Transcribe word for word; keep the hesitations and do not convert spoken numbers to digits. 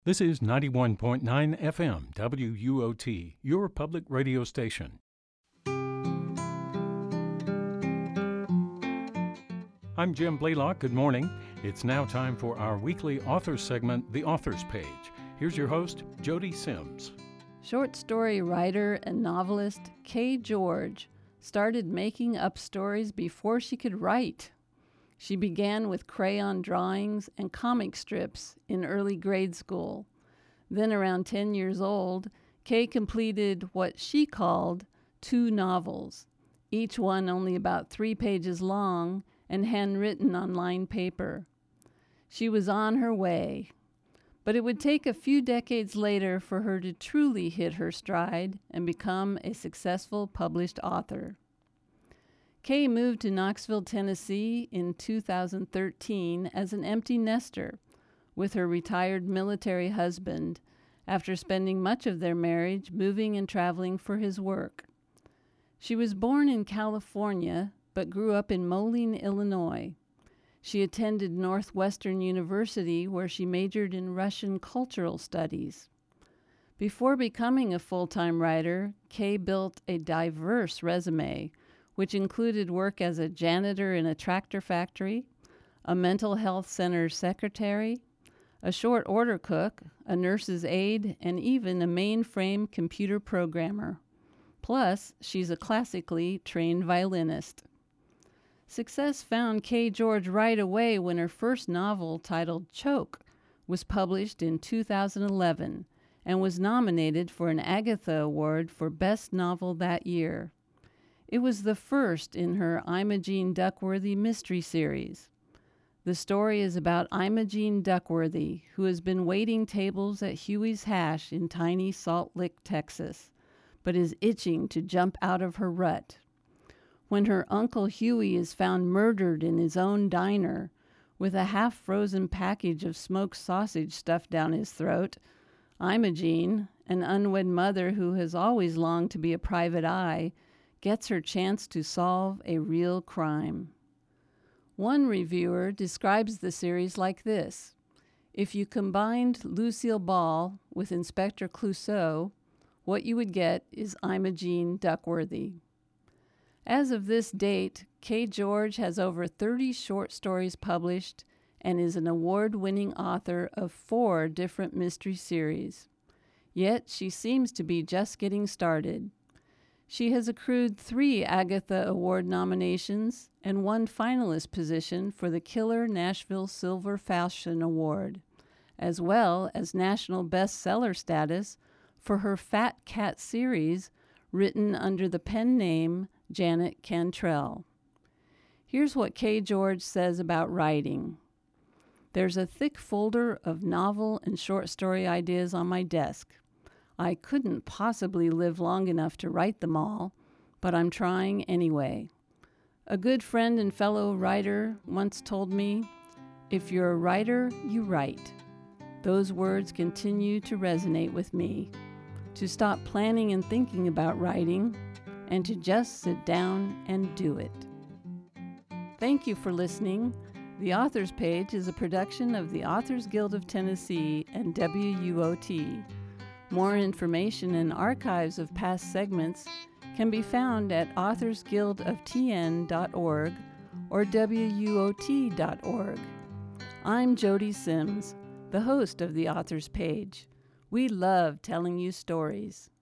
This is ninety-one point nine F M W U O T, your public radio station. I'm Jim Blaylock. Good morning. It's now time for our weekly authors segment, The Authors Page. Here's your host, Jody Sims. Short story writer and novelist Kay George started making up stories before she could write. She began with crayon drawings and comic strips in early grade school. Then around ten years old, Kay completed what she called two novels, each one only about three pages long and handwritten on lined paper. She was on her way, but it would take a few decades later for her to truly hit her stride and become a successful published author. Kay moved to Knoxville, Tennessee in two thousand thirteen as an empty nester with her retired military husband after spending much of their marriage moving and traveling for his work. She was born in California but grew up in Moline, Illinois. She attended Northwestern University where she majored in Russian cultural studies. Before becoming a full-time writer, Kay built a diverse resume which included work as a janitor in a tractor factory, a mental health center secretary, a short order cook, a nurse's aide, and even a mainframe computer programmer. Plus, she's a classically trained violinist. Success found Kay George right away when her first novel, titled Choke, was published in two thousand eleven and was nominated for an Agatha Award for Best Novel that year. It was the first in her Imogene Duckworthy mystery series. The story is about Imogene Duckworthy, who has been waiting tables at Huey's Hash in tiny Salt Lick, Texas, but is itching to jump out of her rut. When her Uncle Huey is found murdered in his own diner, with a half-frozen package of smoked sausage stuffed down his throat, Imogene, an unwed mother who has always longed to be a private eye, gets her chance to solve a real crime. One reviewer describes the series like this: if you combined Lucille Ball with Inspector Clouseau, what you would get is Imogene Duckworthy. As of this date, Kay George has over thirty short stories published and is an award-winning author of four different mystery series. Yet she seems to be just getting started. She has accrued three Agatha Award nominations and one finalist position for the Killer Nashville Silver Falchion Award, as well as national bestseller status for her Fat Cat series, written under the pen name Janet Cantrell. Here's what Kay George says about writing. There's a thick folder of novel and short story ideas on my desk. I couldn't possibly live long enough to write them all, but I'm trying anyway. A good friend and fellow writer once told me, "If you're a writer, you write." Those words continue to resonate with me. To stop planning and thinking about writing, and to just sit down and do it. Thank you for listening. The Authors Page is a production of the Authors Guild of Tennessee and W U O T. More information and archives of past segments can be found at authors guild of t n dot org or w u o t dot org. I'm Jody Sims, the host of The Authors Page. We love telling you stories.